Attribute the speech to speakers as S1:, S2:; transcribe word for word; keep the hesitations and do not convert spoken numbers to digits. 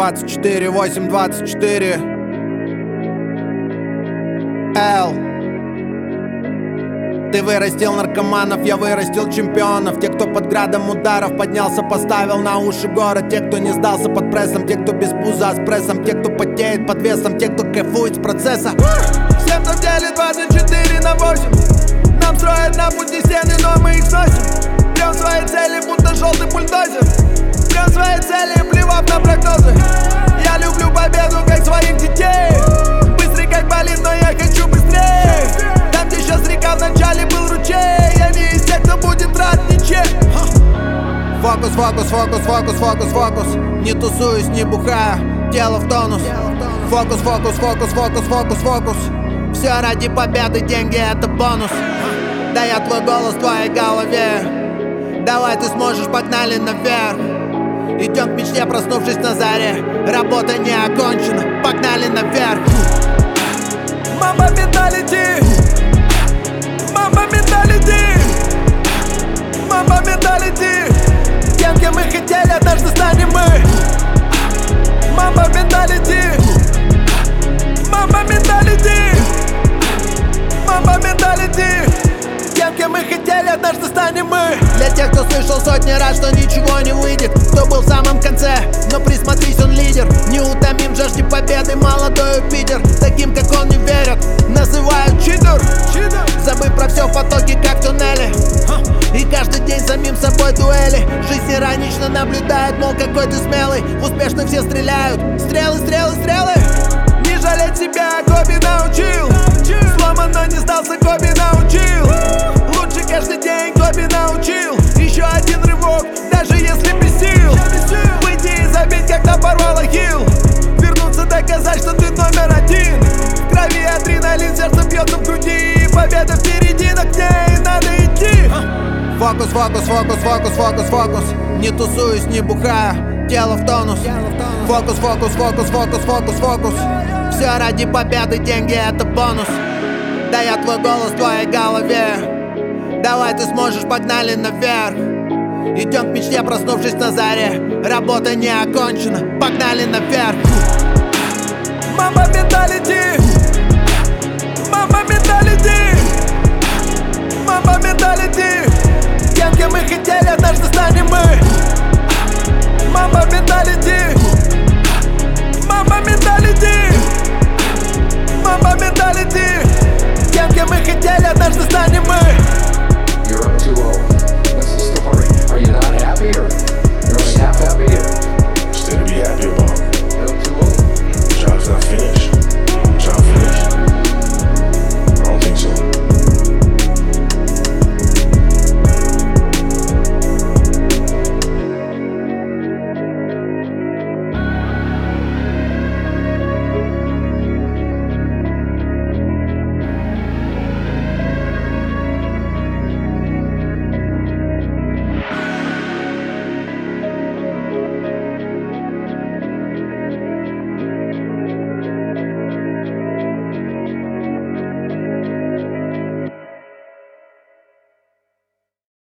S1: двадцать четыре, восемь, двадцать четыре. Л. Ты вырастил наркоманов, я вырастил чемпионов. Те, кто под градом ударов поднялся, поставил на уши город. Те, кто не сдался под прессом, те, кто без пуза с прессом. Те, кто потеет под весом, те, кто кайфует с процесса. Всем, кто делит двадцать четыре на восемь. Нам строят на пути стены, но мы их сносим. Прям свои цели, будто желтый бульдозер. Прям свои цели, плевав на прогнозы. Я люблю победу, как своих детей. Быстрый, как болит, но я хочу быстрее. Там, где сейчас река, в начале был ручей. Я не из тех, кто будет рад ничем. Фокус, фокус, фокус, фокус, фокус, фокус. Не тусуюсь, не бухаю, тело в тонус. Фокус, фокус, фокус, фокус, фокус, фокус. Все ради победы, деньги это бонус. Да я твой голос в твоей голове. Давай ты сможешь, погнали наверх. Идем к мечте, проснувшись на заре. Работа не окончена, погнали наверх. Мама менталити. Мама менталити. Мама менталити. Тем, кем мы хотели, однажды станем мы. Мама менталити. Мама менталити. Мама менталити. Тем, кем мы хотели, однажды станем мы. Для тех, кто слышал сотни раз, что ничего не выйдет, кто был в самом конце, но присмотрись, он лидер. Неутомим в жажде победы, молодой Питер. Таким, как он, не верят, называют читер. Забыв про все в потоке, как в туннеле. И каждый день самим собой дуэли. Жизнь иронично наблюдает, мол, какой ты смелый. Успешно все стреляют, стрелы, стрелы, стрелы. Не жалеть себя, Коби научил. Сломан, но не сдался, Коби научил. Лучше каждый день, Коби научил. Еще один рывок, даже если без сил. Выйти и забить, когда порвало хил. Вернуться, доказать, что ты номер один. В крови адреналин, сердце бьется в груди. Победа впереди, но к ней надо идти. Фокус, фокус, фокус, фокус, фокус, фокус. Не тусуюсь, не бухаю, тело в тонус. Фокус, фокус, фокус, фокус, фокус, фокус. Все ради победы, деньги это бонус. Да я твой голос в твоей голове. Давай ты сможешь, погнали наверх. Идем к мечте, проснувшись на заре. Работа не окончена, погнали наверх. Мама менталити. Мама менталити. Мама менталити. Тем, кем мы хотели, однажды станем мы.